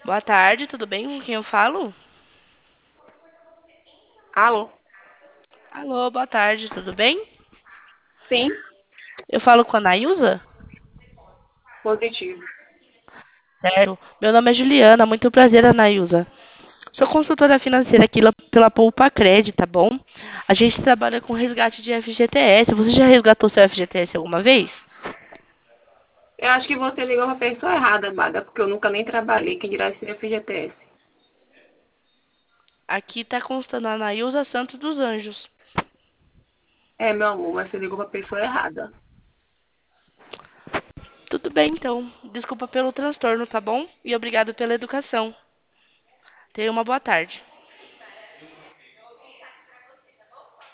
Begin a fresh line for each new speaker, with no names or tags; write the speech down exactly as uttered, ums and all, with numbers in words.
Boa tarde, tudo bem? Com quem eu falo?
Alô?
Alô, boa tarde, tudo bem?
Sim,
Eu falo com a Nailza?
positivo.
Sério. Meu nome é Juliana, muito prazer, Anailza. Sou consultora financeira aqui la- pela Poupa Cred, tá bom? A gente trabalha com resgate de F G T S. Você já resgatou seu F G T S alguma vez?
Eu acho que você ligou para a pessoa errada, Maga, porque eu nunca nem trabalhei. Quem dirá esse F G T S?
Aqui tá constando a Nailza Santos dos Anjos.
É, meu amor, mas você ligou para a pessoa errada.
Tudo bem, então. Desculpa pelo transtorno, tá bom? E obrigado pela educação. Tenha uma boa tarde.